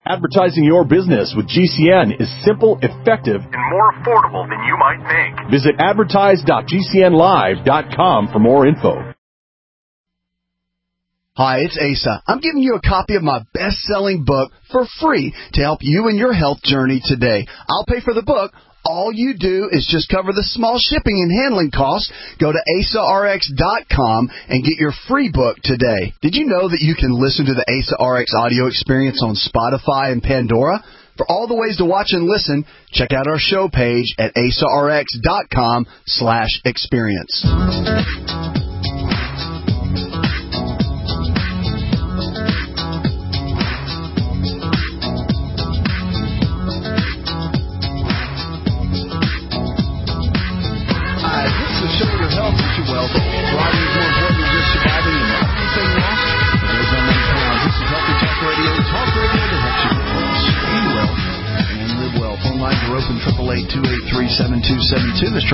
Advertising your business with GCN is simple, effective, and more affordable than you might think. Visit advertise.gcnlive.com for more info. Hi, it's Asa. I'm giving you a copy of my best-selling book for free to help you in your health journey today. I'll pay for the book. All you do is just cover the small shipping and handling costs. Go to AsaRx.com and get your free book today. Did you know that you can listen to the Asa RX audio experience on Spotify and Pandora? For all the ways to watch and listen, check out our show page at AsaRx.com/experience. Open 888-283-7272. That's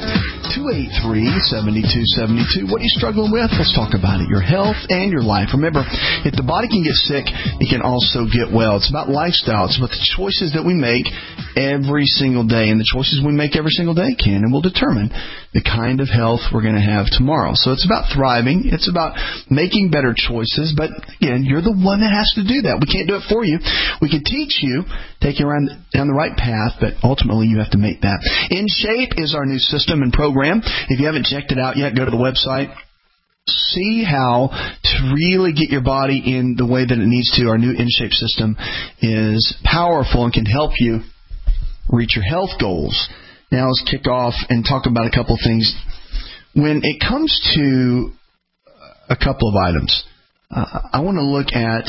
888-283-7272. What are you struggling with? Let's talk about it. Your health and your life. Remember, if the body can get sick, it can also get well. It's about lifestyle. It's about the choices that we make every single day. And the choices we make every single day can and will determine the kind of health we're going to have tomorrow. So it's about thriving. It's about making better choices. But, again, you're the one that has to do that. We can't do it for you. We can teach you, take you down the right path, but ultimately you have to make that. In Shape is our new system and program. If you haven't checked it out yet, go to the website. See how to really get your body in the way that it needs to. Our new In Shape system is powerful and can help you reach your health goals. Now let's kick off and talk about a couple of things. When it comes to a couple of items, I want to look at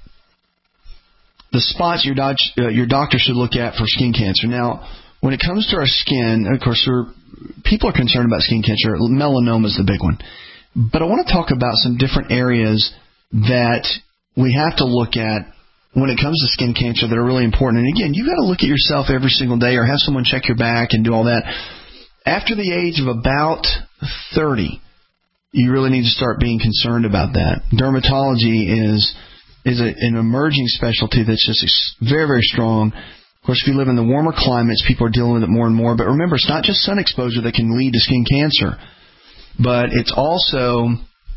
the spots your doctor should look at for skin cancer. Now, when it comes to our skin, of course, people are concerned about skin cancer. Melanoma is the big one. But I want to talk about some different areas that we have to look at when it comes to skin cancer that are really important. And again, you've got to look at yourself every single day or have someone check your back and do all that. After the age of about 30, you really need to start being concerned about that. Dermatology is an emerging specialty that's just very, very strong. Of course, if you live in the warmer climates, people are dealing with it more and more. But remember, it's not just sun exposure that can lead to skin cancer, but it's also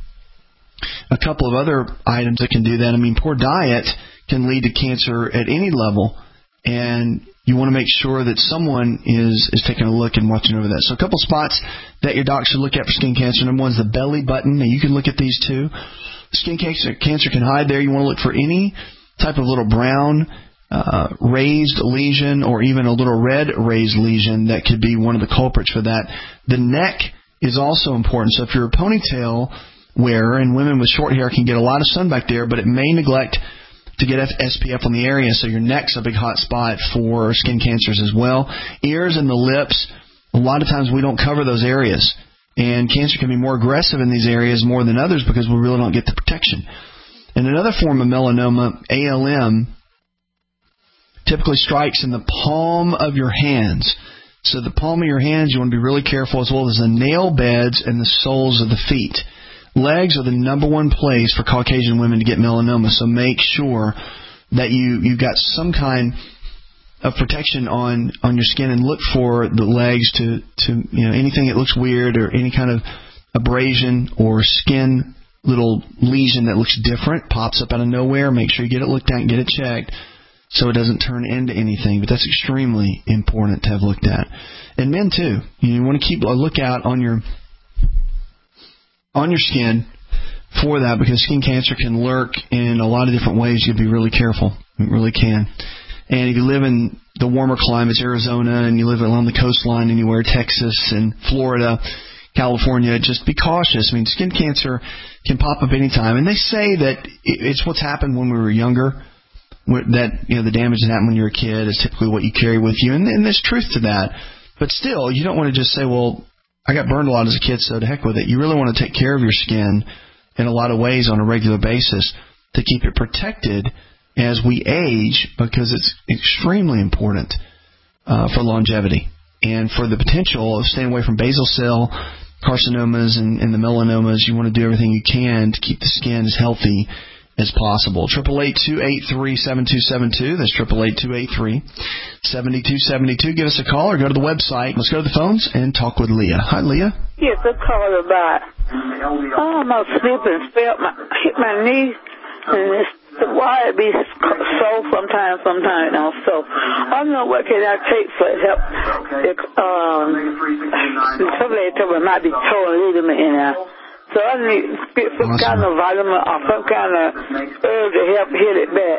a couple of other items that can do that. I mean, poor diet can lead to cancer at any level, and you want to make sure that someone is taking a look and watching over that. So a couple spots that your doc should look at for skin cancer. Number one is the belly button. Now, you can look at these too. Skin cancer can hide there. You want to look for any type of little brown raised lesion or even a little red raised lesion that could be one of the culprits for that. The neck is also important. So if you're a ponytail wearer, and women with short hair can get a lot of sun back there, but it may neglect to get SPF on the area, so your neck's a big hot spot for skin cancers as well. Ears and the lips, a lot of times we don't cover those areas. And cancer can be more aggressive in these areas more than others because we really don't get the protection. And another form of melanoma, ALM, typically strikes in the palm of your hands. So the palm of your hands, you want to be really careful, as well as the nail beds and the soles of the feet. Legs are the number one place for Caucasian women to get melanoma, so make sure that you've got some kind of protection on your skin, and look for the legs to anything that looks weird or any kind of abrasion or skin little lesion that looks different, pops up out of nowhere. Make sure you get it looked at and get it checked so it doesn't turn into anything. But that's extremely important to have looked at. And men too. You want to keep a lookout on your skin for that, because skin cancer can lurk in a lot of different ways. You have to be really careful. It really can. And if you live in the warmer climates, Arizona, and you live along the coastline anywhere, Texas and Florida, California, just be cautious. I mean, skin cancer can pop up anytime. And they say that it's what's happened when we were younger, that the damage that happened when you were a kid is typically what you carry with you. And there's truth to that. But still, you don't want to just say, well, I got burned a lot as a kid, so to heck with it. You really want to take care of your skin in a lot of ways on a regular basis to keep it protected as we age, because it's extremely important for longevity and for the potential of staying away from basal cell carcinomas and the melanomas. You want to do everything you can to keep the skin as healthy as possible. 888-283-7272. That's 888-283-7272. Give us a call or go to the website. Let's go to the phones and talk with Leah. Hi, Leah. Yes, I called about almost slipping, hit my knee, and why it be sore sometimes, no. So I don't know what can I take for help. Somebody told me it might be torn ligament in there. So I need to get some kind of vitamin or some kind of herb to help heal it back.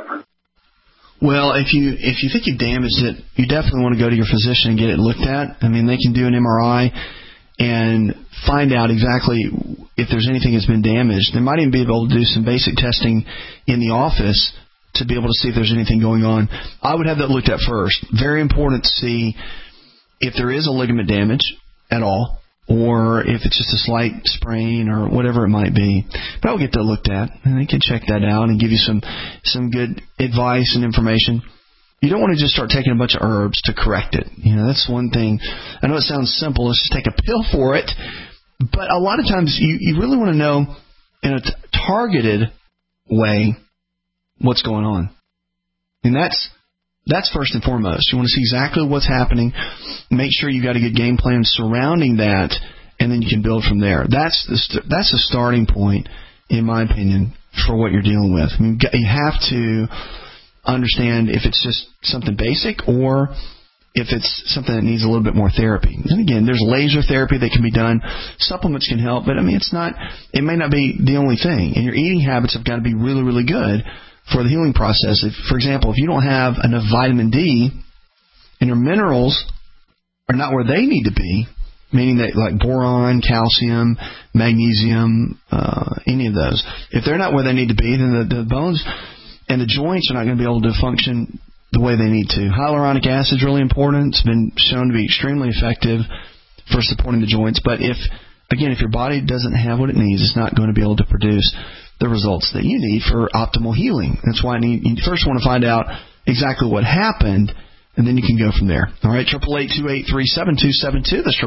Well, if you think you damaged it, you definitely want to go to your physician and get it looked at. I mean, they can do an MRI and find out exactly if there's anything that's been damaged. They might even be able to do some basic testing in the office to be able to see if there's anything going on. I would have that looked at first. Very important to see if there is a ligament damage at all, or if it's just a slight sprain or whatever it might be. But I'll get that looked at, and they can check that out and give you some good advice and information. You don't want to just start taking a bunch of herbs to correct it. You know, that's one thing. I know it sounds simple. Let's just take a pill for it. But a lot of times you really want to know in a targeted way what's going on. And that's first and foremost. You want to see exactly what's happening. Make sure you've got a good game plan surrounding that, and then you can build from there. That's a starting point, in my opinion, for what you're dealing with. I mean, you have to understand if it's just something basic or if it's something that needs a little bit more therapy. And again, there's laser therapy that can be done. Supplements can help, but I mean, it may not be the only thing. And your eating habits have got to be really, really good for the healing process. For example, if you don't have enough vitamin D and your minerals are not where they need to be, meaning that like boron, calcium, magnesium, any of those, if they're not where they need to be, then the bones and the joints are not going to be able to function the way they need to. Hyaluronic acid is really important. It's been shown to be extremely effective for supporting the joints. But if your body doesn't have what it needs, it's not going to be able to produce the results that you need for optimal healing. That's why you first want to find out exactly what happened, and then you can go from there. All right, 888-283-7272. That's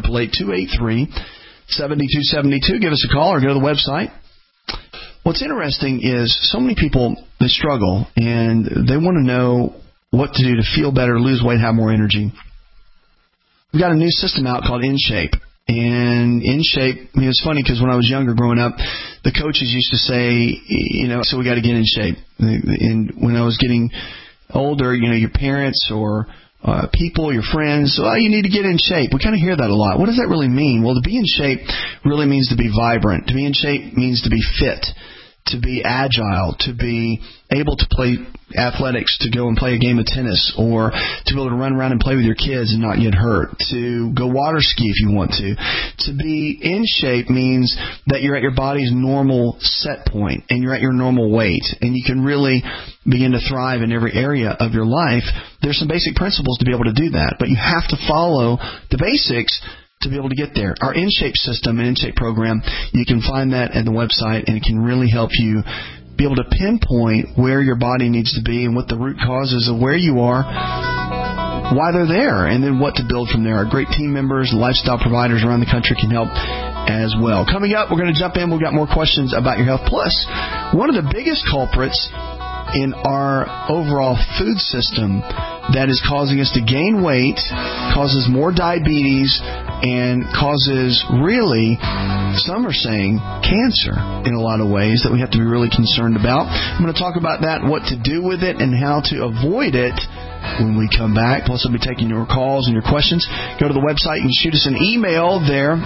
888-283-7272. Give us a call or go to the website. What's interesting is so many people, they struggle, and they want to know what to do to feel better, lose weight, have more energy. We've got a new system out called InShape. And InShape, I mean, it's funny because when I was younger growing up, the coaches used to say, so we got to get in shape. And when I was getting older, your parents or people, your friends, you need to get in shape. We kind of hear that a lot. What does that really mean? Well, to be in shape really means to be vibrant. To be in shape means to be fit, to be agile, to be able to play athletics, to go and play a game of tennis, or to be able to run around and play with your kids and not get hurt, to go water ski if you want to. To be in shape means that you're at your body's normal set point and you're at your normal weight, and you can really begin to thrive in every area of your life. There's some basic principles to be able to do that, but you have to follow the basics to be able to get there. Our InShape system and InShape program, you can find that at the website, and it can really help you be able to pinpoint where your body needs to be and what the root causes of where you are, why they're there, and then what to build from there. Our great team members, lifestyle providers around the country can help as well. Coming up, we're going to jump in. We've got more questions about your health. Plus, one of the biggest culprits in our overall food system that is causing us to gain weight, causes more diabetes, and causes really, some are saying, cancer in a lot of ways that we have to be really concerned about. I'm going to talk about that, what to do with it, and how to avoid it when we come back. Plus, I'll be taking your calls and your questions. Go to the website and shoot us an email there.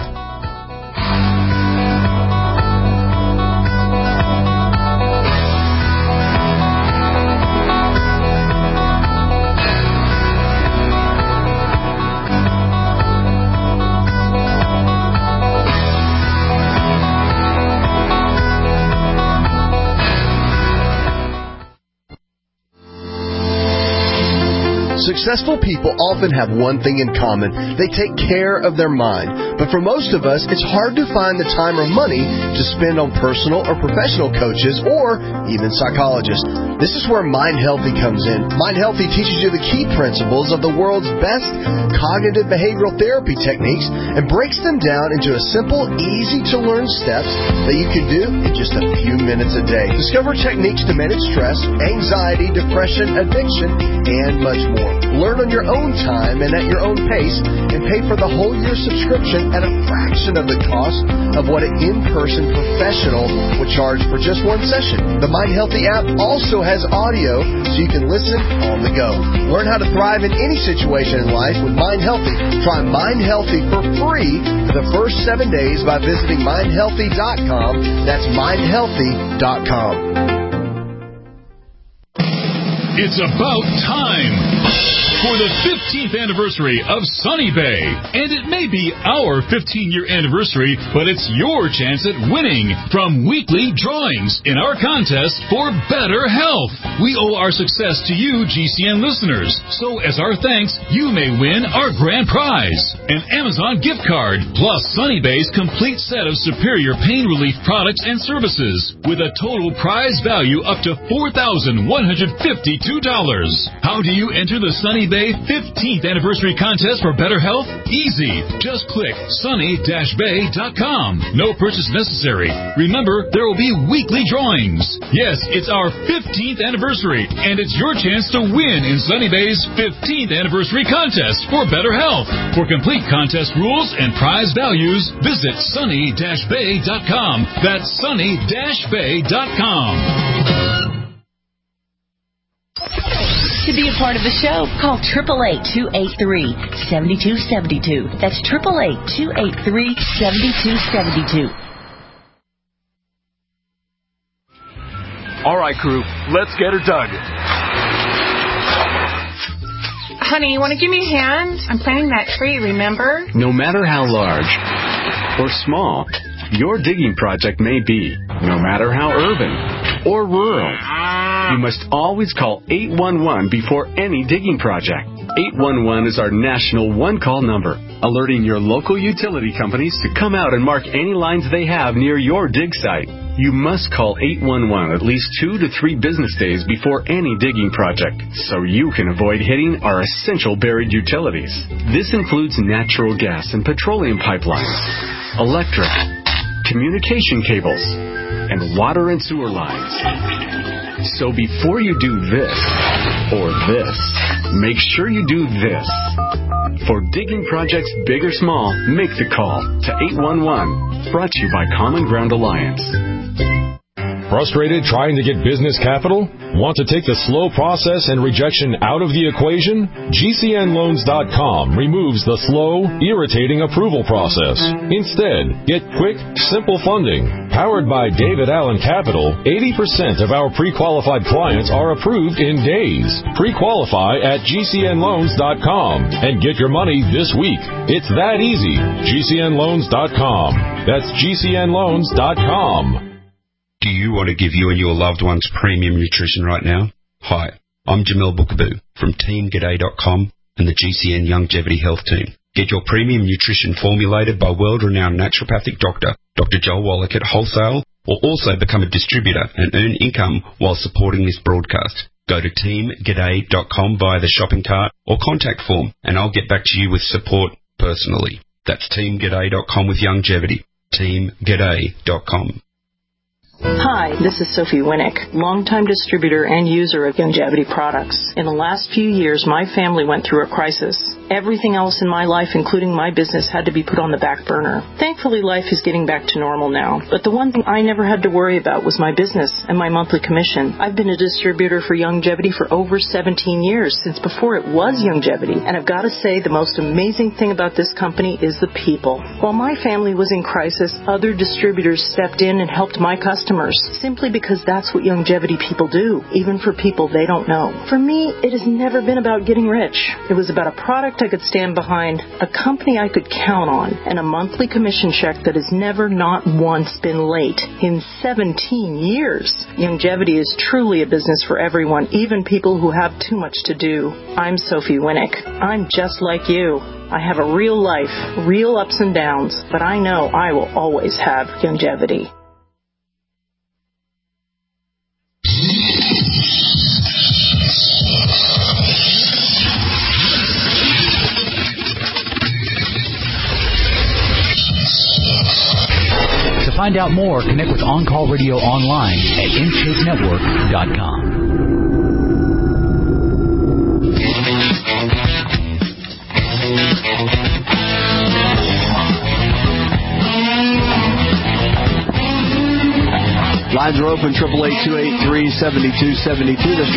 Successful people often have one thing in common. They take care of their mind. But for most of us, it's hard to find the time or money to spend on personal or professional coaches or even psychologists. This is where Mind Healthy comes in. Mind Healthy teaches you the key principles of the world's best cognitive behavioral therapy techniques and breaks them down into a simple, easy-to-learn steps that you can do in just a few minutes a day. Discover techniques to manage stress, anxiety, depression, addiction, and much more. Learn on your own time and at your own pace, and pay for the whole year subscription at a fraction of the cost of what an in-person professional would charge for just one session. The Mind Healthy app also has audio so you can listen on the go. Learn how to thrive in any situation in life with Mind Healthy. Try Mind Healthy for free for the first 7 days by visiting mindhealthy.com. That's mindhealthy.com. It's about time for the 15th anniversary of Sunny Bay. And it may be our 15-year anniversary, but it's your chance at winning from weekly drawings in our contest for better health. We owe our success to you, GCN listeners. So as our thanks, you may win our grand prize, an Amazon gift card, plus Sunny Bay's complete set of superior pain relief products and services, with a total prize value up to $4,152. How do you enter the Sunny Bay 15th anniversary contest for better health? Easy. Just click sunny-bay.com. No purchase necessary. Remember, there will be weekly drawings. Yes, it's our 15th anniversary, and it's your chance to win in Sunny Bay's 15th anniversary contest for better health. For complete contest rules and prize values, visit sunny-bay.com. That's sunny-bay.com. To be a part of the show, call 888-283-7272. That's 888-283-7272. All right, crew, let's get her dug. Honey, you want to give me a hand? I'm planting that tree, remember? No matter how large or small your digging project may be, no matter how urban or rural, you must always call 811 before any digging project. 811 is our national one-call number, alerting your local utility companies to come out and mark any lines they have near your dig site. You must call 811 at least 2 to 3 business days before any digging project, so you can avoid hitting our essential buried utilities. This includes natural gas and petroleum pipelines, electric, communication cables, and water and sewer lines. So before you do this or this, make sure you do this. For digging projects big or small, make the call to 811. Brought to you by Common Ground Alliance. Frustrated trying to get business capital? Want to take the slow process and rejection out of the equation? GCNloans.com removes the slow, irritating approval process. Instead, get quick, simple funding. Powered by David Allen Capital, 80% of our pre-qualified clients are approved in days. Pre-qualify at GCNloans.com and get your money this week. It's that easy. GCNloans.com. That's GCNloans.com. Do you want to give you and your loved ones premium nutrition right now? Hi, I'm Jamel Bookaboo from TeamGaday.com and the GCN Longevity Health Team. Get your premium nutrition formulated by world-renowned naturopathic doctor, Dr. Joel Wallach at wholesale, or also become a distributor and earn income while supporting this broadcast. Go to TeamGaday.com via the shopping cart or contact form, and I'll get back to you with support personally. That's TeamGaday.com with longevity. TeamGaday.com. Hi, this is Sophie Winnick, longtime distributor and user of Longevity products. In the last few years, my family went through a crisis. Everything else in my life, including my business, had to be put on the back burner. Thankfully, life is getting back to normal now. But the one thing I never had to worry about was my business and my monthly commission. I've been a distributor for Longevity for over 17 years, since before it was Longevity. And I've got to say, the most amazing thing about this company is the people. While my family was in crisis, other distributors stepped in and helped my customers, simply because that's what Longevity people do, even for people they don't know. For me, it has never been about getting rich. It was about a product I could stand behind a company I could count on and a monthly commission check that has never not once been late in 17 years. Longevity is truly a business for everyone, even people who have too much to do. I'm Sophie Winnick. I'm just like you. I have a real life, real ups and downs, but I know I will always have longevity. To find out more, connect with On Call Radio online at InShapeNetwork.com. Lines are open, 888-283-7272. That's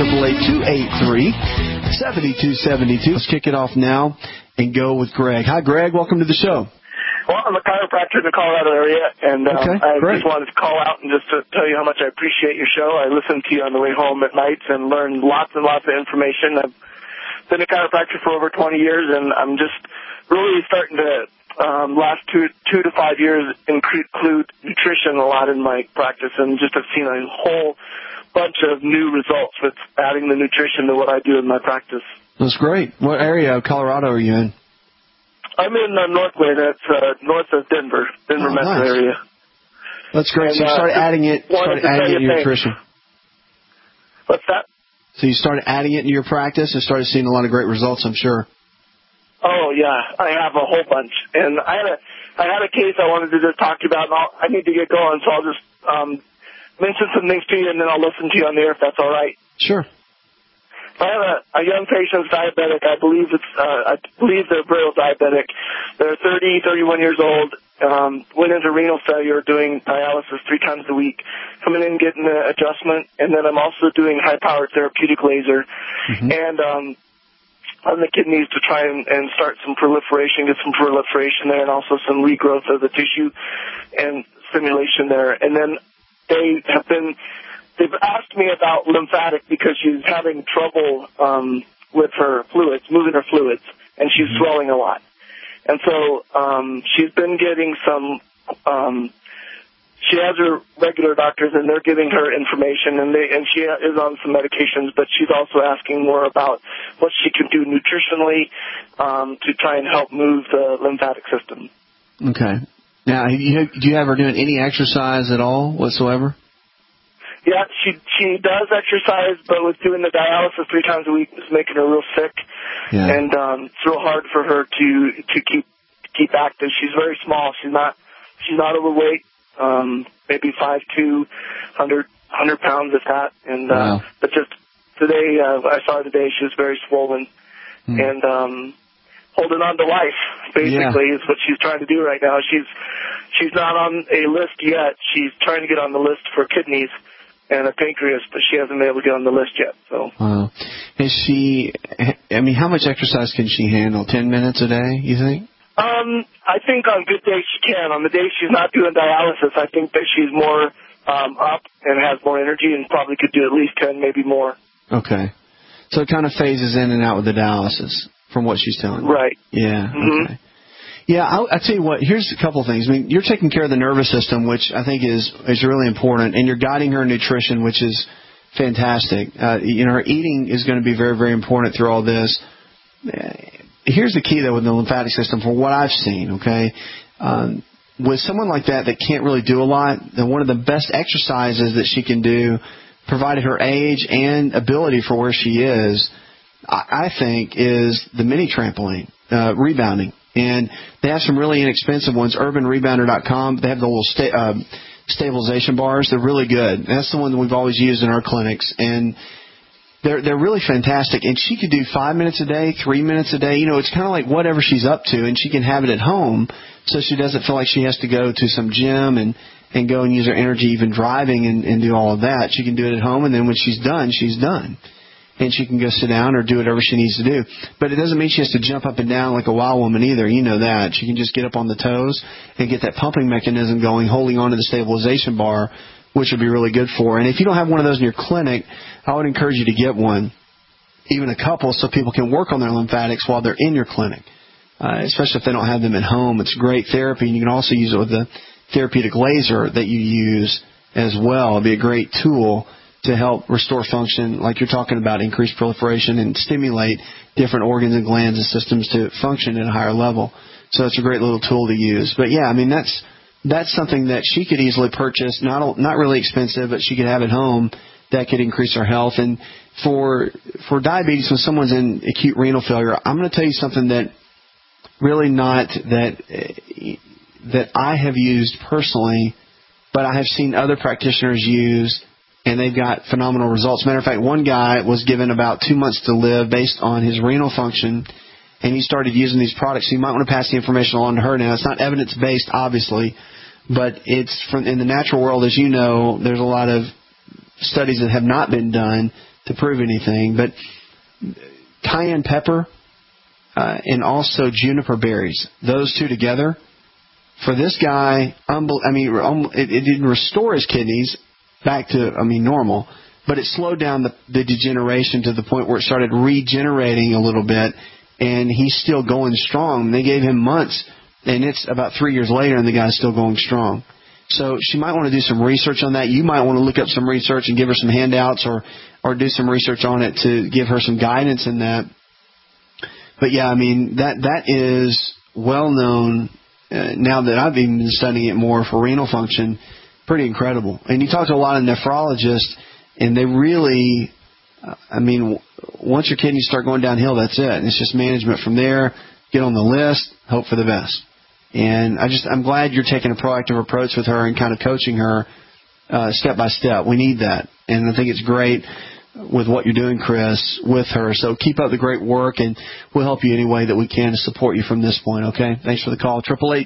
888-283-7272. Let's kick it off now and go with Greg. Hi, Greg. Welcome to the show. Well, I'm a chiropractor in the Colorado area, and I just wanted to call out and just to tell you how much I appreciate your show. I listen to you on the way home at nights and learn lots and lots of information. I've been a chiropractor for over 20 years, and I'm just really starting to, last two to 5 years, include nutrition a lot in my practice, and just have seen a whole bunch of new results with adding the nutrition to what I do in my practice. That's great. What area of Colorado are you in? I'm in Northway. That's north of Denver metro nice. area. That's great. So you started adding it to your nutrition. What's that? So you started adding it into your practice and started seeing a lot of great results, I'm sure. Oh yeah, I have a whole bunch, and I had a case I wanted to just talk to you about, and I need to get going, so I'll just mention some things to you, and then I'll listen to you on the air if that's all right. Sure. I have a young patient's diabetic. I believe they're braille diabetic. They're 30, 31 years old. Went into renal failure, doing dialysis 3 times a week. Coming in, getting the adjustment, and then I'm also doing high-powered therapeutic laser, and on the kidneys to try and start some proliferation, get some proliferation there, and also some regrowth of the tissue and stimulation there. And then they've asked me about lymphatic because she's having trouble with her fluids, moving her fluids, and she's swelling a lot. And so she's been getting some she has her regular doctors, and they're giving her information, and she is on some medications, but she's also asking more about what she can do nutritionally to try and help move the lymphatic system. Okay. Now, do you have her doing any exercise at all whatsoever? Yeah, she does exercise, but with doing the dialysis 3 times a week, it's making her real sick, and it's real hard for her to keep active. She's very small. She's not overweight. Maybe 5'2", 100 pounds if that. And but just today, I saw her today. She was very swollen and holding on to life. Basically, is what she's trying to do right now. She's not on a list yet. She's trying to get on the list for kidneys and a pancreas, but she hasn't been able to get on the list yet. So, is she? I mean, how much exercise can she handle? 10 minutes a day? You think? I think on good days she can. On the days she's not doing dialysis, I think that she's more up and has more energy and probably could do at least 10, maybe more. Okay. So it kind of phases in and out with the dialysis from what she's telling me. Right. Yeah. Okay. Yeah, I'll tell you what, here's a couple of things. I mean, you're taking care of the nervous system, which I think is really important, and you're guiding her nutrition, which is fantastic. Her eating is going to be very, very important through all this. Here's the key, though, with the lymphatic system, from what I've seen, okay? With someone like that can't really do a lot, then one of the best exercises that she can do, provided her age and ability for where she is, I think, is the mini trampoline, rebounding. And they have some really inexpensive ones, urbanrebounder.com. They have the little stabilization bars. They're really good. And that's the one that we've always used in our clinics. And they're really fantastic. And she could do 5 minutes a day, 3 minutes a day. It's kind of like whatever she's up to, and she can have it at home so she doesn't feel like she has to go to some gym and go and use her energy even driving and do all of that. She can do it at home, and then when she's done, she's done. And she can go sit down or do whatever she needs to do. But it doesn't mean she has to jump up and down like a wild woman either. You know that. She can just get up on the toes and get that pumping mechanism going, holding on to the stabilization bar, which would be really good for her. And if you don't have one of those in your clinic, I would encourage you to get one. even a couple, so people can work on their lymphatics while they're in your clinic, especially if they don't have them at home. It's great therapy, and you can also use it with the therapeutic laser that you use as well. It'd be a great tool to help restore function, like you're talking about, increase proliferation and stimulate different organs and glands and systems to function at a higher level. So it's a great little tool to use. But yeah, I mean, that's something that she could easily purchase, not really expensive, but she could have at home that could increase her health. And for diabetes, when someone's in acute renal failure, I'm going to tell you something that really not that I have used personally, but I have seen other practitioners use, and they've got phenomenal results. Matter of fact, one guy was given about 2 months to live based on his renal function, and he started using these products. So you might want to pass the information along to her now. It's not evidence-based, obviously, but it's in the natural world, as you know, there's a lot of studies that have not been done to prove anything. But cayenne pepper and also juniper berries, those two together, for this guy, it didn't restore his kidneys back to, normal, but it slowed down the degeneration to the point where it started regenerating a little bit, and he's still going strong. They gave him months, and it's about 3 years later, and the guy's still going strong. So she might want to do some research on that. You might want to look up some research and give her some handouts or do some research on it to give her some guidance in that. But yeah, that is well known now that I've even been studying it more for renal function. Pretty incredible. And you talk to a lot of nephrologists, and they really, once your kidneys start going downhill, that's it. And it's just management from there. Get on the list, hope for the best. And I'm glad you're taking a proactive approach with her and kind of coaching her step by step. We need that. And I think it's great with what you're doing, Chris, with her. So keep up the great work, and we'll help you any way that we can to support you from this point, okay? Thanks for the call.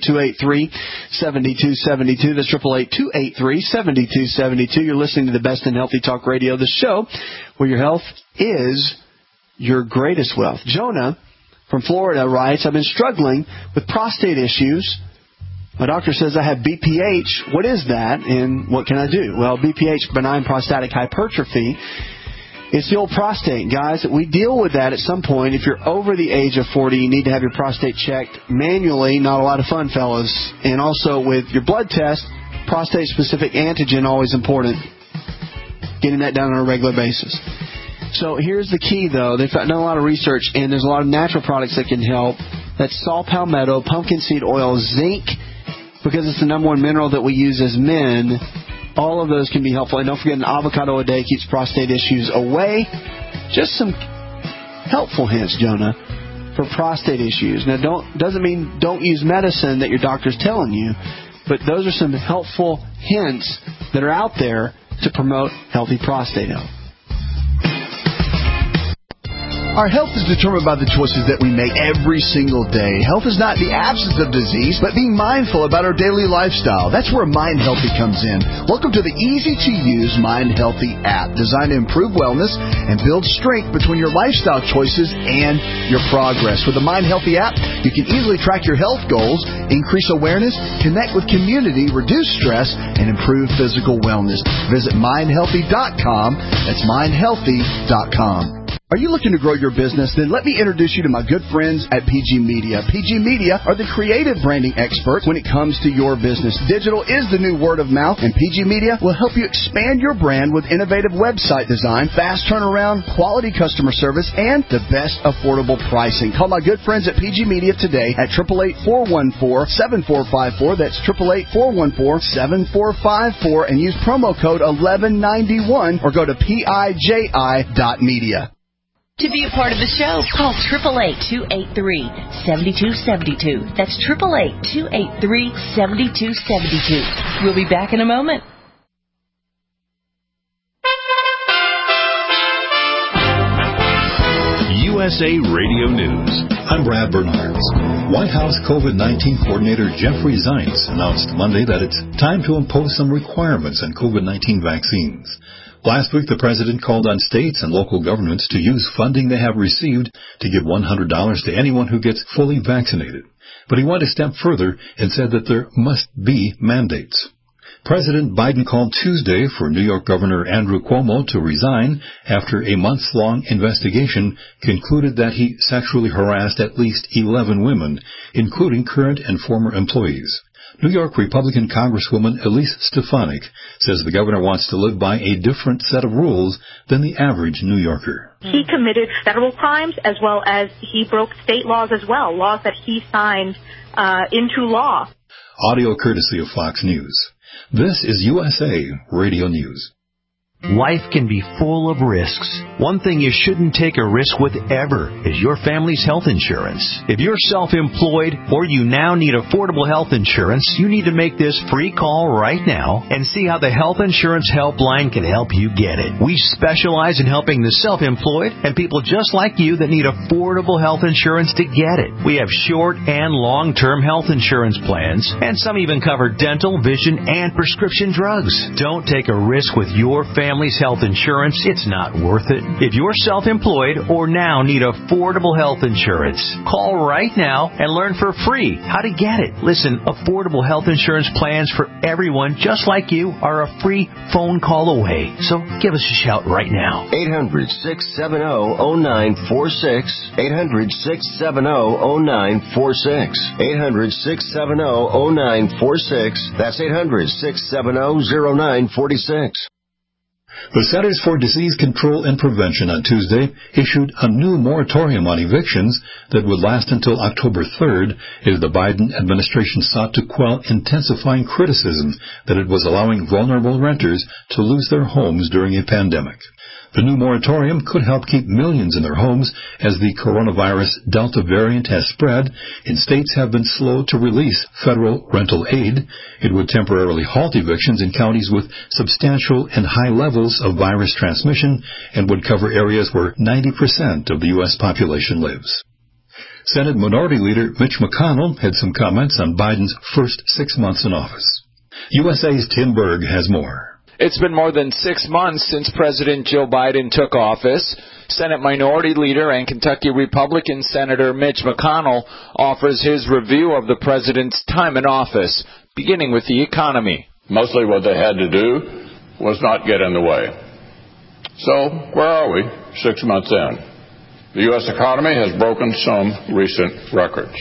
888-283-7272. That's 888-283-7272. You're listening to the Best in Healthy Talk Radio, the show where your health is your greatest wealth. Jonah from Florida writes, I've been struggling with prostate issues. My doctor says I have BPH. What is that, and what can I do? Well, BPH, benign prostatic hypertrophy. It's the old prostate, guys. We deal with that at some point. If you're over the age of 40, you need to have your prostate checked manually. Not a lot of fun, fellas. And also with your blood test, prostate-specific antigen, always important. Getting that done on a regular basis. So here's the key, though. They've done a lot of research, and there's a lot of natural products that can help. That's saw palmetto, pumpkin seed oil, zinc, because it's the number one mineral that we use as men. All of those can be helpful. And don't forget, an avocado a day keeps prostate issues away. Just some helpful hints, Jonah, for prostate issues. Now, doesn't mean don't use medicine that your doctor's telling you, but those are some helpful hints that are out there to promote healthy prostate health. Our health is determined by the choices that we make every single day. Health is not the absence of disease, but being mindful about our daily lifestyle. That's where Mind Healthy comes in. Welcome to the easy-to-use Mind Healthy app, designed to improve wellness and build strength between your lifestyle choices and your progress. With the Mind Healthy app, you can easily track your health goals, increase awareness, connect with community, reduce stress, and improve physical wellness. Visit mindhealthy.com. That's mindhealthy.com. Are you looking to grow your business? Then let me introduce you to my good friends at PG Media. PG Media are the creative branding experts when it comes to your business. Digital is the new word of mouth, and PG Media will help you expand your brand with innovative website design, fast turnaround, quality customer service, and the best affordable pricing. Call my good friends at PG Media today at 888-414-7454. That's 888-414-7454, and use promo code 1191 or go to PIJI.media. To be a part of the show, call 888-283-7272. That's 888-283-7272. We'll be back in a moment. USA Radio News. I'm Brad Bernards. White House COVID-19 coordinator Jeffrey Zients announced Monday that it's time to impose some requirements on COVID-19 vaccines. Last week, the president called on states and local governments to use funding they have received to give $100 to anyone who gets fully vaccinated. But he went a step further and said that there must be mandates. President Biden called Tuesday for New York Governor Andrew Cuomo to resign after a months-long investigation concluded that he sexually harassed at least 11 women, including current and former employees. New York Republican Congresswoman Elise Stefanik says the governor wants to live by a different set of rules than the average New Yorker. He committed federal crimes as well as he broke state laws as well, laws that he signed into law. Audio courtesy of Fox News. This is USA Radio News. Life can be full of risks. One thing you shouldn't take a risk with ever is your family's health insurance. If you're self-employed or you now need affordable health insurance, you need to make this free call right now and see how the Health Insurance Helpline can help you get it. We specialize in helping the self-employed and people just like you that need affordable health insurance to get it. We have short and long-term health insurance plans, and some even cover dental, vision, and prescription drugs. Don't take a risk with your family's health insurance. It's not worth it. If you're self-employed or now need affordable health insurance, call right now and learn for free how to get it. Listen, affordable health insurance plans for everyone just like you are a free phone call away. So give us a shout right now. 800-670-0946. 800-670-0946. 800-670-0946. That's 800-670-0946. The Centers for Disease Control and Prevention on Tuesday issued a new moratorium on evictions that would last until October 3rd as the Biden administration sought to quell intensifying criticism that it was allowing vulnerable renters to lose their homes during a pandemic. The new moratorium could help keep millions in their homes as the coronavirus Delta variant has spread and states have been slow to release federal rental aid. It would temporarily halt evictions in counties with substantial and high levels of virus transmission and would cover areas where 90% of the U.S. population lives. Senate Minority Leader Mitch McConnell had some comments on Biden's first 6 months in office. USA's Tim Berg has more. It's been more than 6 months since President Joe Biden took office. Senate Minority Leader and Kentucky Republican Senator Mitch McConnell offers his review of the president's time in office, beginning with the economy. Mostly what they had to do was not get in the way. So, where are we 6 months in? The U.S. economy has broken some recent records,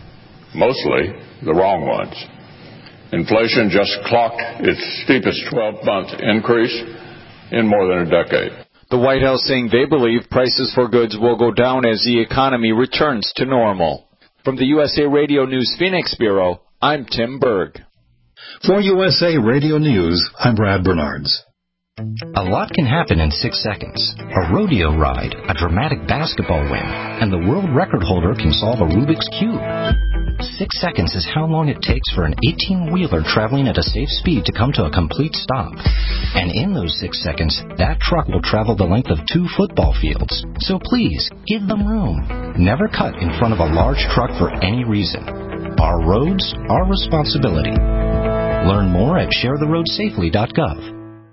mostly the wrong ones. Inflation just clocked its steepest 12-month increase in more than a decade. The White House saying they believe prices for goods will go down as the economy returns to normal. From the USA Radio News Phoenix Bureau, I'm Tim Berg. For USA Radio News, I'm Brad Bernards. A lot can happen in 6 seconds. A rodeo ride, a dramatic basketball win, and the world record holder can solve a Rubik's Cube. 6 seconds is how long it takes for an 18-wheeler traveling at a safe speed to come to a complete stop. And in those 6 seconds, that truck will travel the length of 2 football fields. So please, give them room. Never cut in front of a large truck for any reason. Our roads, our responsibility. Learn more at sharetheroadsafely.gov.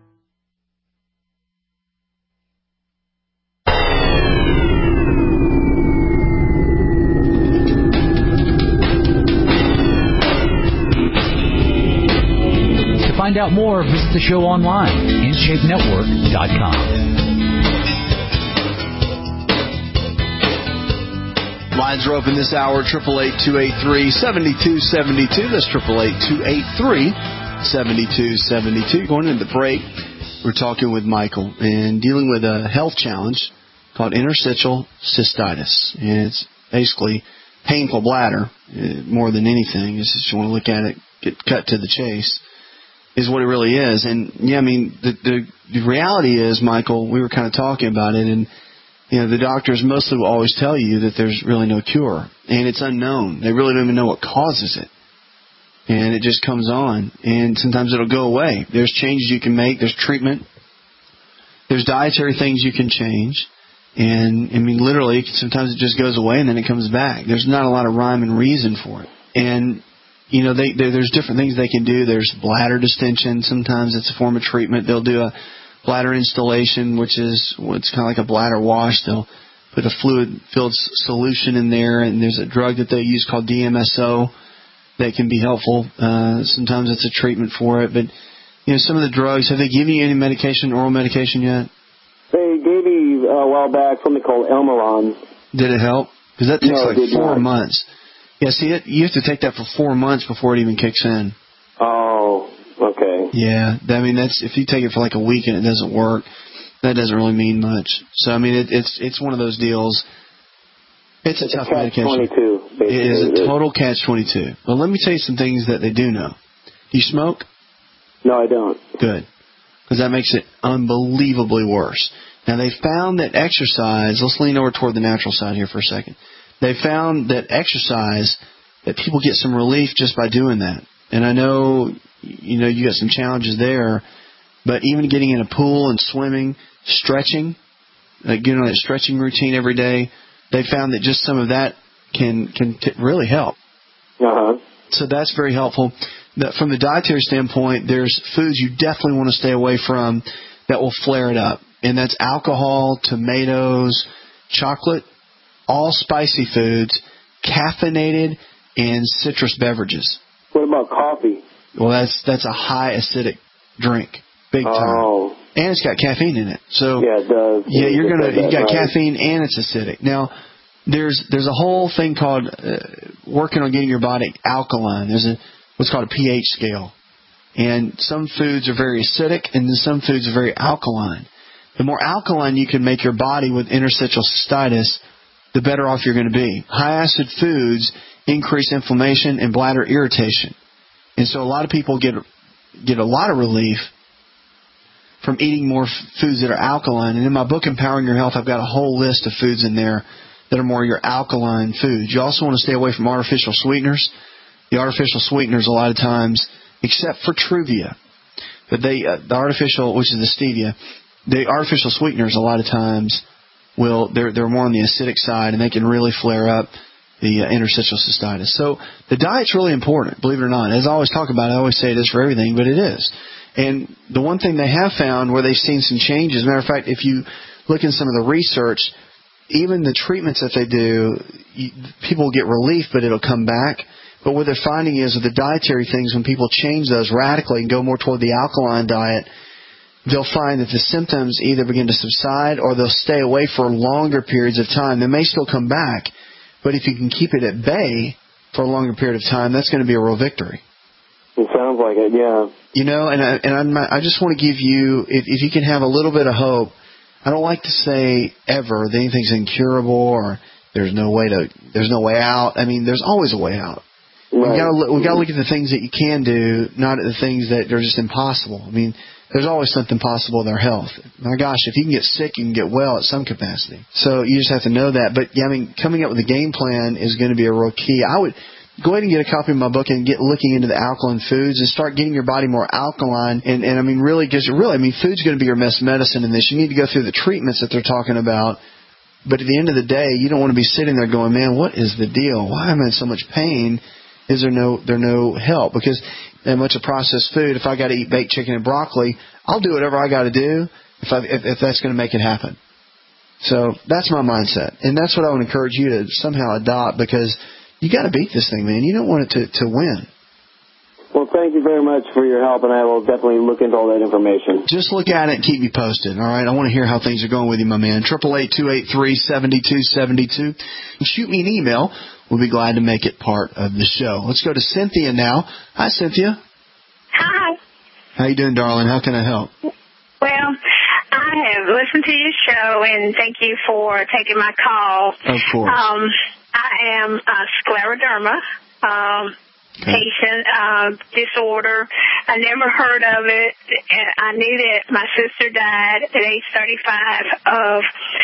Find out more, visit the show online, InShapeNetwork.com. Lines are open this hour, 888-283-7272. That's 888-283-7272. Going into the break, we're talking with Michael and dealing with a health challenge called interstitial cystitis. And it's basically painful bladder more than anything. It's just you want to look at it, get cut to the chase. Is what it really is. And, yeah, I mean, the reality is, Michael, we were kind of talking about it, and, you know, the doctors mostly will always tell you that there's really no cure, and it's unknown. They really don't even know what causes it. And it just comes on, and sometimes it'll go away. There's changes you can make. There's treatment. There's dietary things you can change. And, I mean, literally, sometimes it just goes away, and then it comes back. There's not a lot of rhyme and reason for it. And you know, there's different things they can do. There's bladder distension. Sometimes it's a form of treatment. They'll do a bladder installation, which is what's kind of like a bladder wash. They'll put a fluid-filled solution in there, and there's a drug that they use called DMSO that can be helpful. Sometimes it's a treatment for it. But some of the drugs, have they given you any medication, oral medication yet? They gave me a while back something called Elmaron. Did it help? Because that takes 4 months. Yeah, see, you have to take that for 4 months before it even kicks in. Oh, okay. Yeah, I mean, that's if you take it for like a week and it doesn't work, that doesn't really mean much. So, I mean, it's one of those deals. It's a tough medication. Catch-22, basically. It is a total catch-22. Well, let me tell you some things that they do know. Do you smoke? No, I don't. Good. Because that makes it unbelievably worse. Now, they found that exercise, let's lean over toward the natural side here for a second. They found that exercise, that people get some relief just by doing that. And I know, you got some challenges there, but even getting in a pool and swimming, stretching, getting on that stretching routine every day, they found that just some of that can really help. Uh-huh. So that's very helpful. From the dietary standpoint, there's foods you definitely want to stay away from that will flare it up. And that's alcohol, tomatoes, chocolate, all spicy foods, caffeinated, and citrus beverages. What about coffee? Well, that's a high acidic drink, big time. Oh. And it's got caffeine in it. So yeah, it does. Yeah, you got caffeine and it's acidic. Now, there's a whole thing called working on getting your body alkaline. There's what's called a pH scale. And some foods are very acidic and then some foods are very alkaline. The more alkaline you can make your body with interstitial cystitis, the better off you're going to be. High acid foods increase inflammation and bladder irritation. And so a lot of people get a lot of relief from eating more foods that are alkaline. And in my book, Empowering Your Health, I've got a whole list of foods in there that are more your alkaline foods. You also want to stay away from artificial sweeteners. The artificial sweeteners, a lot of times, except for Truvia, but the artificial, which is the stevia, the artificial sweeteners, a lot of times, they're more on the acidic side, and they can really flare up the interstitial cystitis. So the diet's really important, believe it or not. As I always talk about, I always say it is for everything, but it is. And the one thing they have found where they've seen some changes, as a matter of fact, if you look in some of the research, even the treatments that they do, people get relief, but it'll come back. But what they're finding is with the dietary things, when people change those radically and go more toward the alkaline diet, they'll find that the symptoms either begin to subside or they'll stay away for longer periods of time. They may still come back, but if you can keep it at bay for a longer period of time, that's going to be a real victory. It sounds like it, yeah. I just want to give you, if you can have a little bit of hope, I don't like to say ever that anything's incurable or there's no way out. I mean, there's always a way out. Right. We got to look at the things that you can do, not at the things that are just impossible. I mean, there's always something possible with our health. My gosh, if you can get sick, you can get well at some capacity. So you just have to know that. But yeah, I mean, coming up with a game plan is going to be a real key. I would go ahead and get a copy of my book and get looking into the alkaline foods and start getting your body more alkaline. And I mean, food's going to be your best medicine in this. You need to go through the treatments that they're talking about. But at the end of the day, you don't want to be sitting there going, man, what is the deal? Why am I in so much pain? Is there no help? Because that much of processed food, if I got to eat baked chicken and broccoli, I'll do whatever I got to do if that's going to make it happen. So that's my mindset. And that's what I would encourage you to somehow adopt, because you got to beat this thing, man. You don't want it to win. Well, thank you very much for your help, and I will definitely look into all that information. Just look at it and keep me posted, all right? I want to hear how things are going with you, my man. 888-283-7272. Shoot me an email. We'll be glad to make it part of the show. Let's go to Cynthia now. Hi, Cynthia. Hi. How you doing, darling? How can I help? Well, I have listened to your show, and thank you for taking my call. Of course. I am scleroderma. Patient disorder. I never heard of it. I knew that my sister died at age 35 of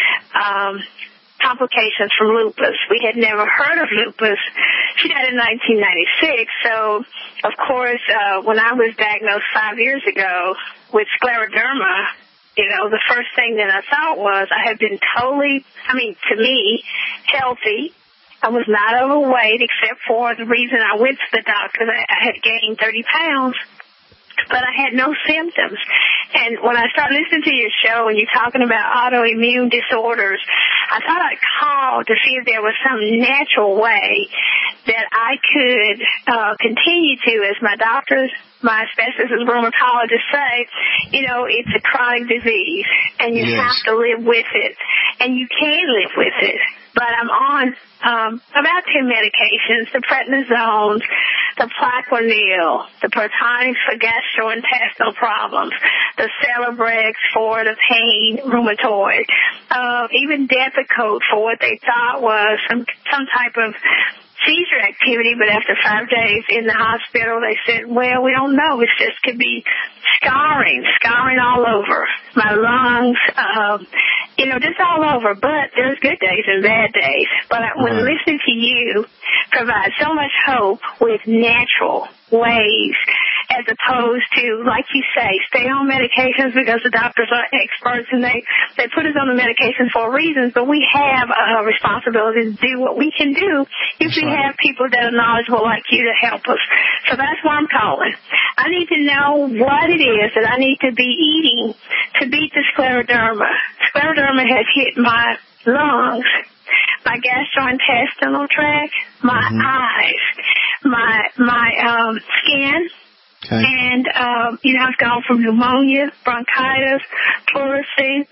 complications from lupus. We had never heard of lupus. She died in 1996. So, of course, when I was diagnosed 5 years ago with scleroderma, the first thing that I thought was I had been to me, healthy. I was not overweight, except for the reason I went to the doctor. I had gained 30 pounds, but I had no symptoms. And when I started listening to your show and you're talking about autoimmune disorders, I thought I'd call to see if there was some natural way that I could continue to, as my doctors my specialist rheumatologist say, it's a chronic disease, and you have to live with it, and you can live with it. But I'm on about 10 medications: the prednisones, the Plaquenil, the Protonix for gastrointestinal problems, the Celebrex for the pain rheumatoid, even Depakote for what they thought was some type of seizure activity, but after 5 days in the hospital, they said, well, we don't know. It just could be scarring all over my lungs, just all over. But there's good days and bad days. But when listening to you provides so much hope with natural ways, as opposed to, like you say, stay on medications because the doctors are experts and they put us on the medications for reasons, but we have a responsibility to do what we can do if we have people that are knowledgeable like you to help us. So that's why I'm calling. I need to know what it is that I need to be eating to beat the scleroderma. Scleroderma has hit my lungs, my gastrointestinal tract, my eyes, my skin. Okay. And, I've gone from pneumonia, bronchitis, pleurisy,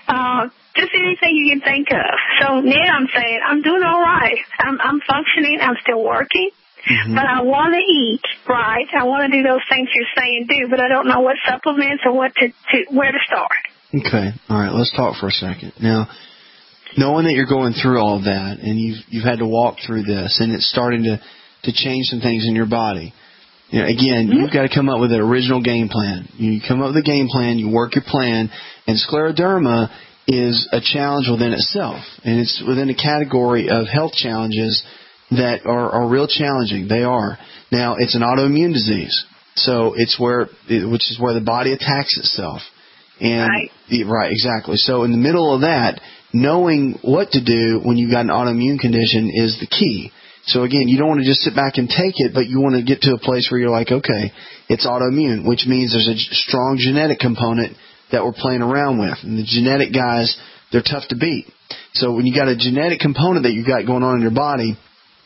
just anything you can think of. So now I'm saying I'm doing all right. I'm functioning. I'm still working. But I want to eat right. I want to do those things you're saying do, but I don't know what supplements or where to start. Okay. All right. Let's talk for a second. Now, knowing that you're going through all of that and you've had to walk through this and it's starting to change some things in your body. Again, you've got to come up with an original game plan. You come up with a game plan, you work your plan, and scleroderma is a challenge within itself. And it's within a category of health challenges that are real challenging. They are. Now, it's an autoimmune disease. So it's which is where the body attacks itself. And right, exactly. So in the middle of that, knowing what to do when you've got an autoimmune condition is the key. So again, you don't want to just sit back and take it, but you want to get to a place where you're like, okay, it's autoimmune, which means there's a strong genetic component that we're playing around with. And the genetic guys, they're tough to beat. So when you got a genetic component that you've got going on in your body,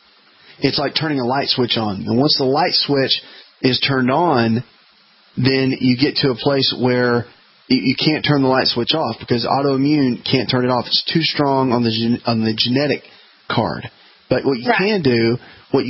it's like turning a light switch on. And once the light switch is turned on, then you get to a place where you can't turn the light switch off because autoimmune can't turn it off. It's too strong on the genetic card. But what you can do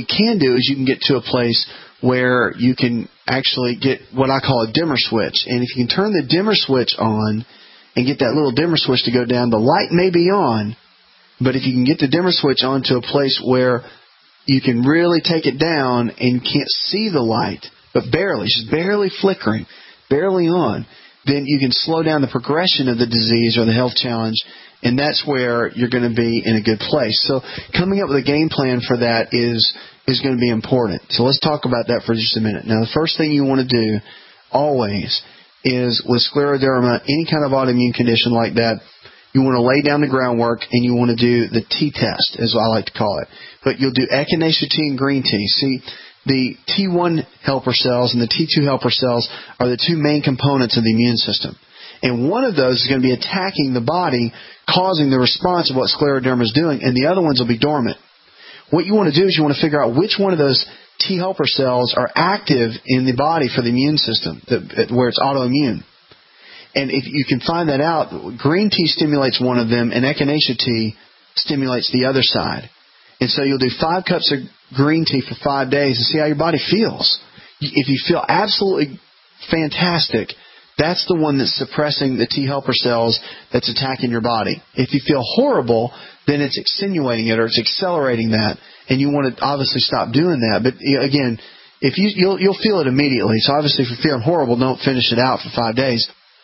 is you can get to a place where you can actually get what I call a dimmer switch. And if you can turn the dimmer switch on and get that little dimmer switch to go down, the light may be on, but if you can get the dimmer switch on to a place where you can really take it down and you can't see the light, but just barely flickering, barely on, then you can slow down the progression of the disease or the health challenge. And that's where you're going to be in a good place. So coming up with a game plan for that is going to be important. So let's talk about that for just a minute. Now, the first thing you want to do always is with scleroderma, any kind of autoimmune condition like that, you want to lay down the groundwork and you want to do the T-test, as I like to call it. But you'll do echinacea tea and green tea. See, the T1 helper cells and the T2 helper cells are the two main components of the immune system. And one of those is going to be attacking the body, causing the response of what scleroderma is doing, and the other ones will be dormant. What you want to do is you want to figure out which one of those T helper cells are active in the body for the immune system, where it's autoimmune. And if you can find that out, green tea stimulates one of them, and echinacea tea stimulates the other side. And so you'll do 5 cups of green tea for 5 days and see how your body feels. If you feel absolutely fantastic, that's the one that's suppressing the T helper cells that's attacking your body. If you feel horrible, then it's extenuating it or it's accelerating that, and you want to obviously stop doing that. But again, if you'll feel it immediately. So obviously, if you're feeling horrible, don't finish it out for 5 days.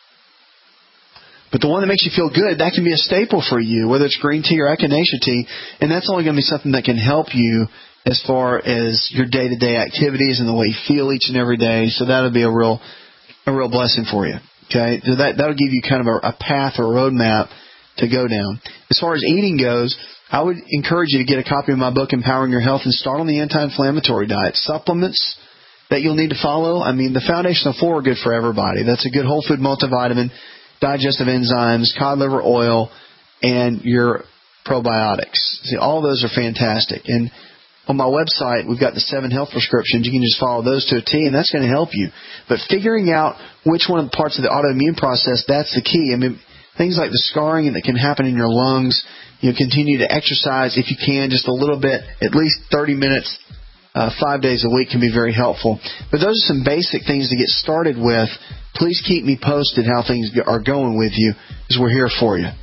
But the one that makes you feel good, that can be a staple for you, whether it's green tea or echinacea tea, and that's only going to be something that can help you as far as your day-to-day activities and the way you feel each and every day. So that'll be a real blessing for you. Okay, so that'll give you kind of a path or a roadmap to go down. As far as eating goes, I would encourage you to get a copy of my book, Empowering Your Health, and start on the anti-inflammatory diet. Supplements that you'll need to follow. I mean, the foundational 4 are good for everybody. That's a good whole food multivitamin, digestive enzymes, cod liver oil, and your probiotics. See, all those are fantastic. And on my website, we've got the 7 health prescriptions. You can just follow those to a T, and that's going to help you. But figuring out which one of the parts of the autoimmune process, that's the key. I mean, things like the scarring that can happen in your lungs, continue to exercise if you can, just a little bit, at least 30 minutes, 5 days a week can be very helpful. But those are some basic things to get started with. Please keep me posted how things are going with you, because we're here for you.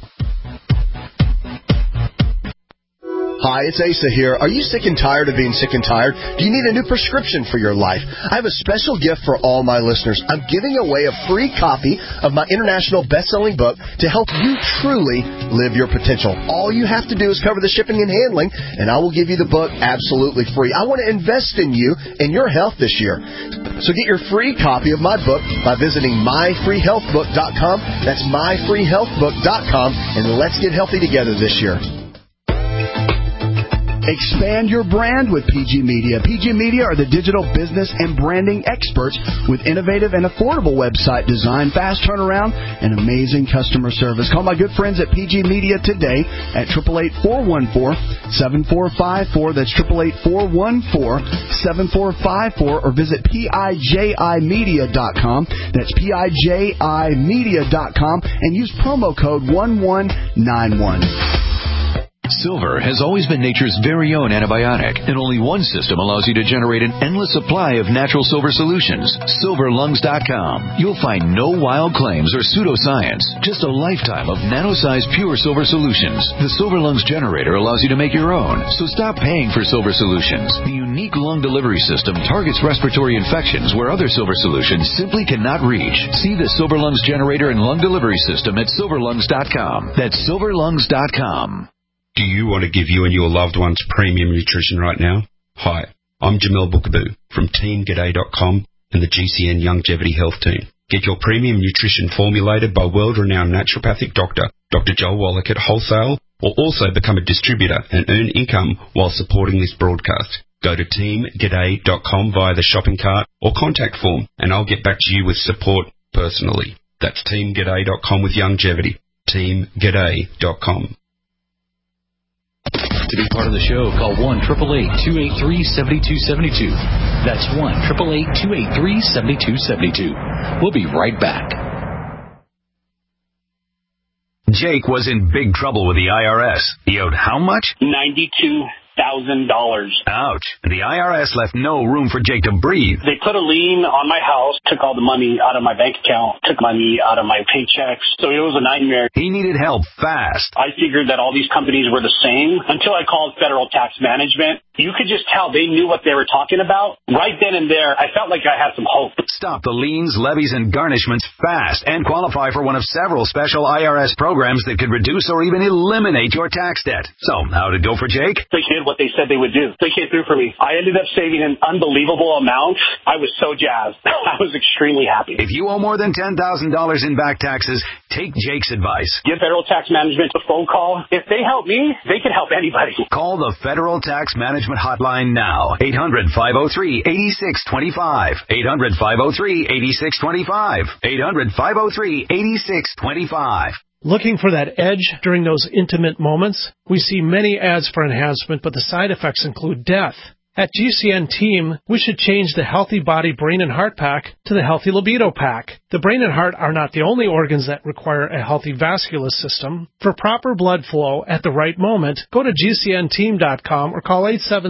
Hi, it's Asa here. Are you sick and tired of being sick and tired? Do you need a new prescription for your life? I have a special gift for all my listeners. I'm giving away a free copy of my international best-selling book to help you truly live your potential. All you have to do is cover the shipping and handling, and I will give you the book absolutely free. I want to invest in you and your health this year. So get your free copy of my book by visiting myfreehealthbook.com. That's myfreehealthbook.com, and let's get healthy together this year. Expand your brand with PG Media. PG Media are the digital business and branding experts with innovative and affordable website design, fast turnaround, and amazing customer service. Call my good friends at PG Media today at 888-414-7454. That's 888-414-7454, or visit PIJImedia.com. That's PIJImedia.com, and use promo code 1191. Silver has always been nature's very own antibiotic, and only one system allows you to generate an endless supply of natural silver solutions. SilverLungs.com. You'll find no wild claims or pseudoscience, just a lifetime of nano-sized pure silver solutions. The Silver Lungs generator allows you to make your own, so stop paying for silver solutions. The unique lung delivery system targets respiratory infections where other silver solutions simply cannot reach. See the Silver Lungs generator and lung delivery system at SilverLungs.com. That's SilverLungs.com. Do you want to give you and your loved ones premium nutrition right now? Hi, I'm Jamel Bookaboo from TeamG'day.com and the GCN Longevity Health Team. Get your premium nutrition formulated by world-renowned naturopathic doctor, Dr. Joel Wallach at wholesale, or also become a distributor and earn income while supporting this broadcast. Go to TeamG'day.com via the shopping cart or contact form, and I'll get back to you with support personally. That's TeamG'day.com with longevity. TeamG'day.com. To be part of the show, call 1-888-283-7272. That's 1-888-283-7272. We'll be right back. Jake was in big trouble with the IRS. He owed how much? $92,000. Ouch. The IRS left no room for Jake to breathe. They put a lien on my house, took all the money out of my bank account, took money out of my paychecks. So it was a nightmare. He needed help fast. I figured that all these companies were the same until I called Federal Tax Management. You could just tell they knew what they were talking about. Right then and there, I felt like I had some hope. Stop the liens, levies, and garnishments fast and qualify for one of several special IRS programs that could reduce or even eliminate your tax debt. So, how'd it go for Jake? They did what they said they would do. They came through for me. I ended up saving an unbelievable amount. I was so jazzed. I was extremely happy. If you owe more than $10,000 in back taxes, take Jake's advice. Give Federal Tax Management a phone call. If they help me, they can help anybody. Call the Federal Tax Management Hotline now. 800-503-8625. 800-503-8625. 800-503-8625. Looking for that edge during those intimate moments? We see many ads for enhancement, but the side effects include death. At GCN Team, we should change the Healthy Body, Brain, and Heart Pack to the Healthy Libido Pack. The brain and heart are not the only organs that require a healthy vascular system. For proper blood flow at the right moment, go to GCNteam.com or call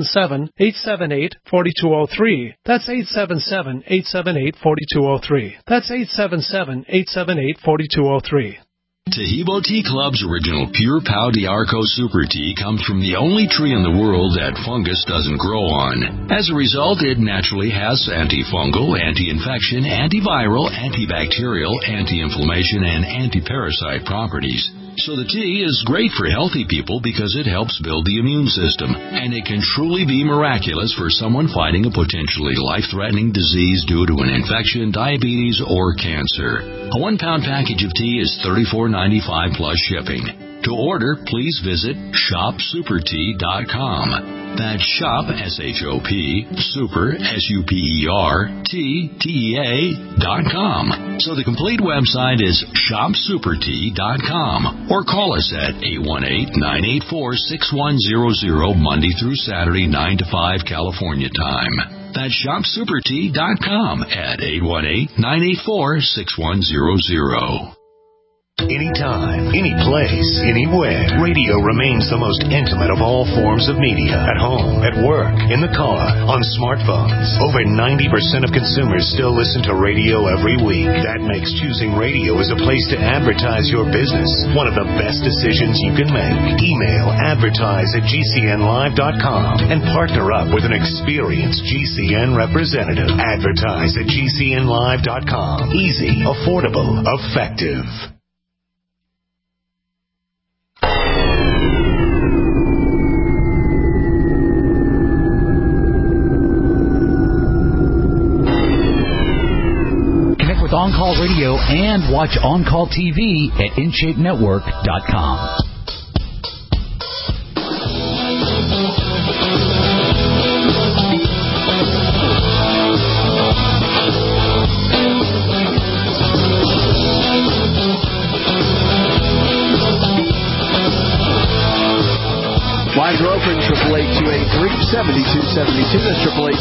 877-878-4203. That's 877-878-4203. That's 877-878-4203. Tahibo Tea Club's original Pure Pau d'Arco Super Tea comes from the only tree in the world that fungus doesn't grow on. As a result, it naturally has antifungal, anti-infection, antiviral, antibacterial, anti-inflammation, and anti-parasite properties. So the tea is great for healthy people because it helps build the immune system, and it can truly be miraculous for someone fighting a potentially life-threatening disease due to an infection, diabetes, or cancer. A 1-pound package of tea is $34.95 plus shipping. To order, please visit shopsupertea.com. That's shop, S-H-O-P, super, SUPERTTEA.com. So the complete website is shopsupertea.com, or call us at 818-984-6100 Monday through Saturday, 9 to 5 California time. That's shopsupertea.com at 818-984-6100. Anytime, any place, anywhere. Radio remains the most intimate of all forms of media. At home, at work, in the car, on smartphones. Over 90% of consumers still listen to radio every week. That makes choosing radio as a place to advertise your business one of the best decisions you can make. Email advertise@gcnlive.com and partner up with an experienced GCN representative. Advertise at gcnlive.com. Easy, affordable, effective. On Call Radio and watch On Call TV at InShapeNetwork.com. Lines are open, 888-283-7272. That's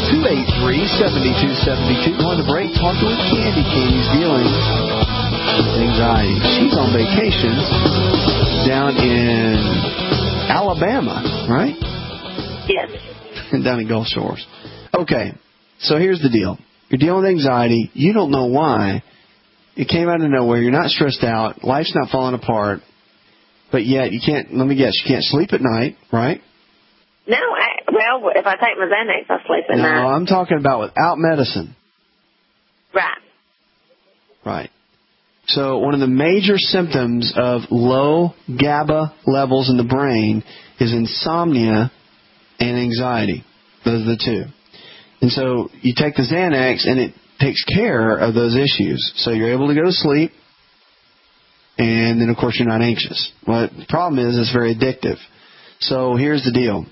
888-283-7272. Going to break, talking with Candy. Candy's dealing with anxiety. She's on vacation down in Alabama, right? Yes. Down in Gulf Shores. Okay, so here's the deal. You're dealing with anxiety. You don't know why. It came out of nowhere. You're not stressed out. Life's not falling apart. But yet, you can't, let me guess, you can't sleep at night, right? No, well, if I take my Xanax, I sleep at night. No, I'm talking about without medicine. Right. Right. So one of the major symptoms of low GABA levels in the brain is insomnia and anxiety. Those are the two. And so you take the Xanax, and it takes care of those issues. So you're able to go to sleep. And then, of course, you're not anxious. Well, the problem is it's very addictive. So here's the deal.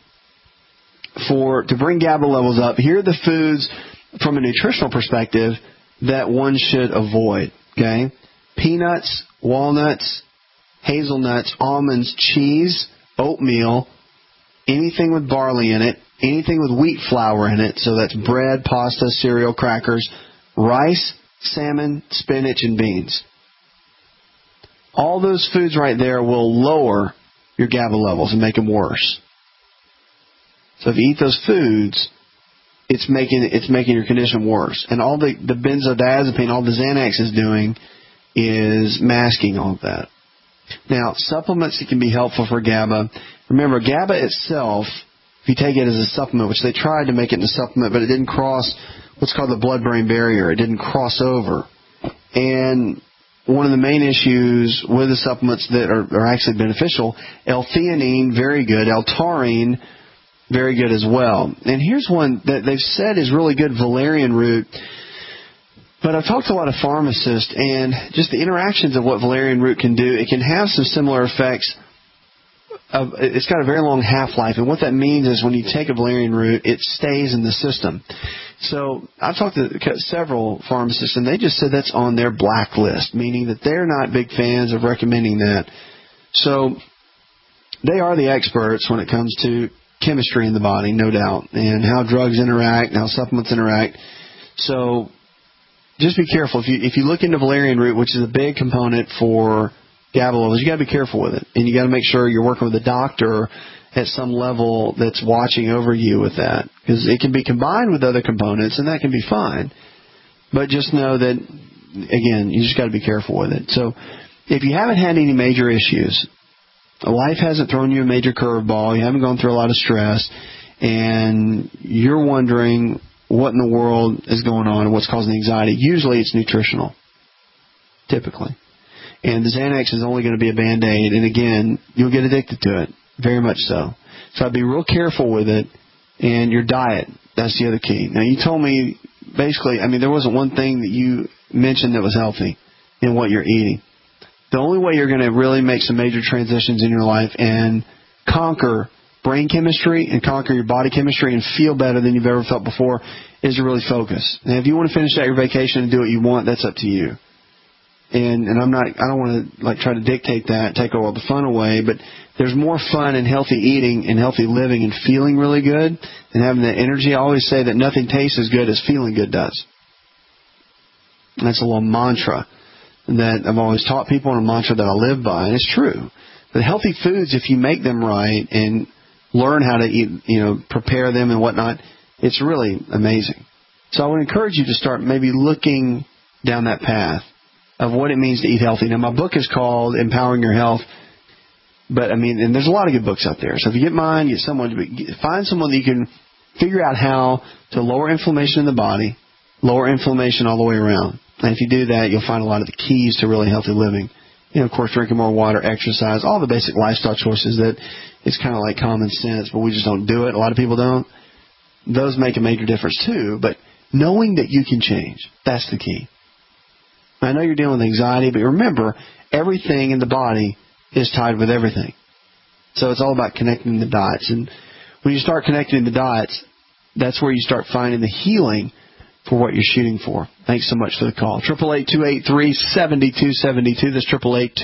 To bring GABA levels up, here are the foods from a nutritional perspective that one should avoid. Okay? Peanuts, walnuts, hazelnuts, almonds, cheese, oatmeal, anything with barley in it, anything with wheat flour in it, so that's bread, pasta, cereal, crackers, rice, salmon, spinach, and beans. All those foods right there will lower your GABA levels and make them worse. So if you eat those foods, it's making your condition worse. And all the benzodiazepine, all the Xanax is doing is masking all of that. Now, supplements that can be helpful for GABA. Remember, GABA itself, if you take it as a supplement, which they tried to make it into a supplement, but it didn't cross what's called the blood-brain barrier. It didn't cross over. And one of the main issues with the supplements that are actually beneficial, L-theanine, very good. L-taurine, very good as well. And here's one that they've said is really good, valerian root. But I've talked to a lot of pharmacists, and just the interactions of what valerian root can do, it can have some similar effects. It's got a very long half-life, and what that means is when you take a valerian root, it stays in the system. So I've talked to several pharmacists, and they just said that's on their blacklist, meaning that they're not big fans of recommending that. So they are the experts when it comes to chemistry in the body, no doubt, and how drugs interact and how supplements interact. So just be careful. If you look into valerian root, which is a big component for GABA levels, you got to be careful with it, and you got to make sure you're working with a doctor at some level that's watching over you with that, because it can be combined with other components, and that can be fine. But just know that, again, you just got to be careful with it. So if you haven't had any major issues, life hasn't thrown you a major curveball, you haven't gone through a lot of stress, and you're wondering what in the world is going on and what's causing anxiety, usually it's nutritional, typically. And the Xanax is only going to be a Band-Aid, and again, you'll get addicted to it, very much so. So I'd be real careful with it, and your diet, that's the other key. Now, you told me, basically, there wasn't one thing that you mentioned that was healthy in what you're eating. The only way you're going to really make some major transitions in your life and conquer brain chemistry and conquer your body chemistry and feel better than you've ever felt before is to really focus. And if you want to finish out your vacation and do what you want, that's up to you. And I don't want to try to dictate that, take all the fun away, but there's more fun in healthy eating and healthy living and feeling really good and having that energy. I always say that nothing tastes as good as feeling good does. And that's a little mantra that I've always taught people, and a mantra that I live by, and it's true. But healthy foods, if you make them right and learn how to eat, prepare them and whatnot, it's really amazing. So I would encourage you to start maybe looking down that path of what it means to eat healthy. Now, my book is called Empowering Your Health, but and there's a lot of good books out there. So if you get mine, find someone that you can figure out how to lower inflammation in the body, lower inflammation all the way around. And if you do that, you'll find a lot of the keys to really healthy living. Of course, drinking more water, exercise, all the basic lifestyle choices that it's kind of like common sense, but we just don't do it. A lot of people don't. Those make a major difference too, but knowing that you can change, that's the key. I know you're dealing with anxiety, but remember, everything in the body is tied with everything. So it's all about connecting the dots. And when you start connecting the dots, that's where you start finding the healing for what you're shooting for. Thanks so much for the call. 888-283-7272. That's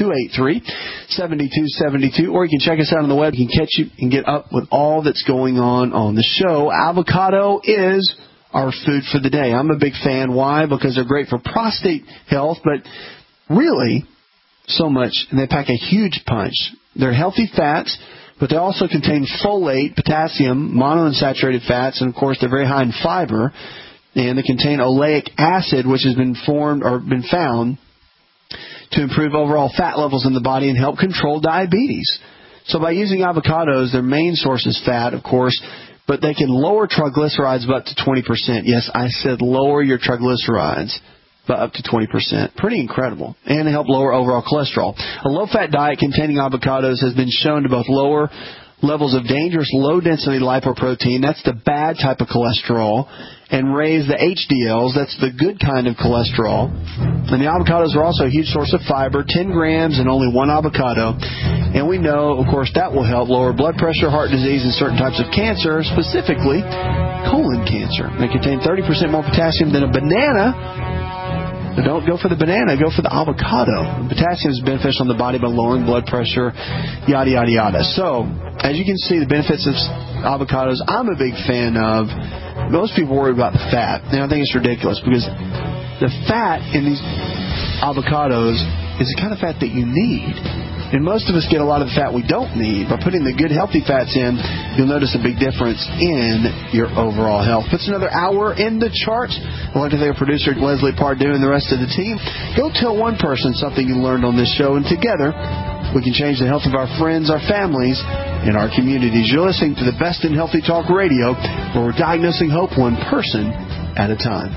888-283-7272. Or you can check us out on the web. You can catch you and get up with all that's going on the show. Avocado is our food for the day. I'm a big fan. Why? Because they're great for prostate health, but really so much, and they pack a huge punch. They're healthy fats, but they also contain folate, potassium, monounsaturated fats, and of course they're very high in fiber. And they contain oleic acid, which has been found to improve overall fat levels in the body and help control diabetes. So by using avocados, their main source is fat, of course, but they can lower triglycerides by up to 20%. Yes, I said lower your triglycerides by up to 20%. Pretty incredible. And they help lower overall cholesterol. A low-fat diet containing avocados has been shown to both lower levels of dangerous low-density lipoprotein, that's the bad type of cholesterol, and raise the HDLs, that's the good kind of cholesterol. And the avocados are also a huge source of fiber, 10 grams and only one avocado. And we know, of course, that will help lower blood pressure, heart disease, and certain types of cancer, specifically colon cancer. They contain 30% more potassium than a banana. But don't go for the banana, go for the avocado. Potassium is beneficial in the body by lowering blood pressure, yada, yada, yada. So, as you can see, the benefits of avocados, I'm a big fan of. Most people worry about the fat, and I think it's ridiculous because the fat in these avocados is the kind of fat that you need. And most of us get a lot of the fat we don't need. By putting the good, healthy fats in, you'll notice a big difference in your overall health. Puts another hour in the charts. I'd like to thank our producer, Leslie Pardue, and the rest of the team. Go tell one person something you learned on this show, and together we can change the health of our friends, our families, and our communities. You're listening to the best in Healthy Talk Radio, where we're diagnosing hope one person at a time.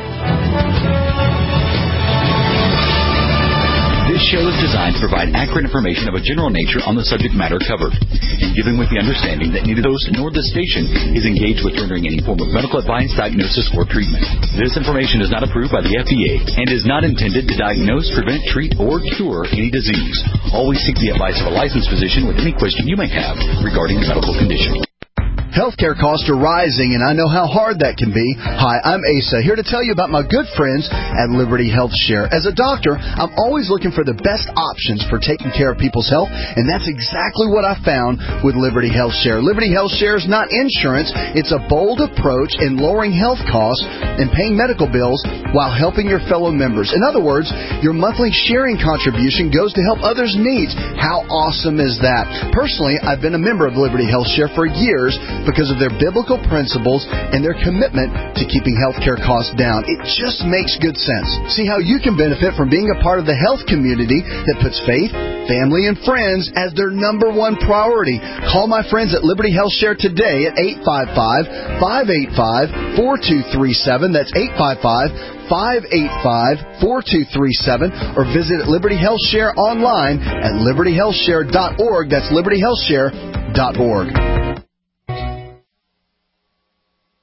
This show is designed to provide accurate information of a general nature on the subject matter covered, and given with the understanding that neither host nor the station is engaged with rendering any form of medical advice, diagnosis, or treatment. This information is not approved by the FDA and is not intended to diagnose, prevent, treat, or cure any disease. Always seek the advice of a licensed physician with any question you may have regarding a medical condition. Healthcare costs are rising, and I know how hard that can be. Hi, I'm Asa, here to tell you about my good friends at Liberty Health Share. As a doctor, I'm always looking for the best options for taking care of people's health, and that's exactly what I found with Liberty Health Share. Liberty Health Share is not insurance. It's a bold approach in lowering health costs and paying medical bills while helping your fellow members. In other words, your monthly sharing contribution goes to help others' needs. How awesome is that? Personally, I've been a member of Liberty Health Share for years because of their biblical principles and their commitment to keeping healthcare costs down. It just makes good sense. See how you can benefit from being a part of the health community that puts faith, family, and friends as their number one priority. Call my friends at Liberty Health Share today at 855-585-4237. That's 855-585-4237, or visit Liberty Health Share online at libertyhealthshare.org. That's libertyhealthshare.org.